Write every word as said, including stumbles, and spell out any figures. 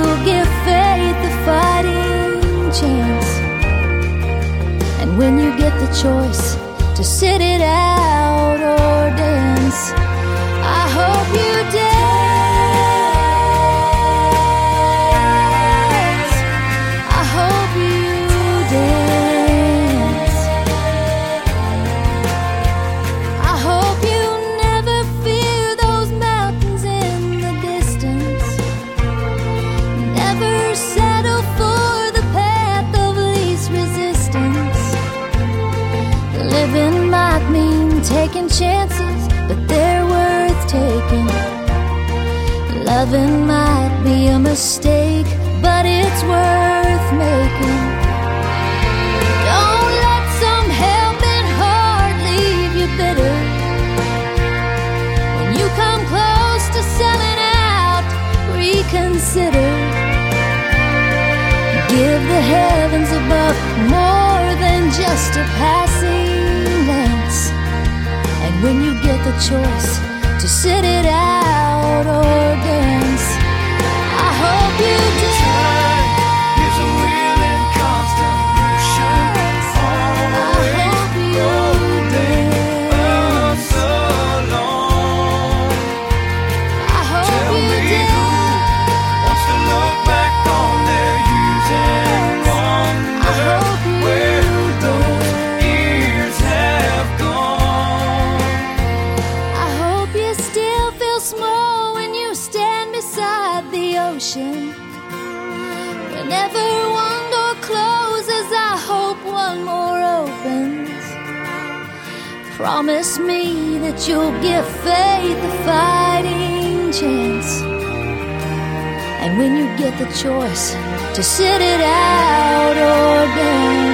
you'll give faith a fighting chance. And when you get the choice to sit it out or dance, I hope you dance. I hope you dance. I hope you never fear those mountains in the distance. Never settle for the path of least resistance. Living might mean taking chances, but they're worth taking. Loving might be a mistake, but it's worth making. Don't let some helping heart leave you bitter. When you come close to selling out, reconsider. Give the heavens above more than just a passing glance. And when you get the choice to sit it out or dance, I hope you dance. Time is a wheel in constant motion, always rolling us along. I hope Tell you me dance. who wants to look back on their years and I wonder hope you where those dance. years have gone. I hope you still feel small when you stand beside the ocean. Whenever one door closes, I hope one more opens. Promise me that you'll give faith a fighting chance. And when you get the choice to sit it out or dance,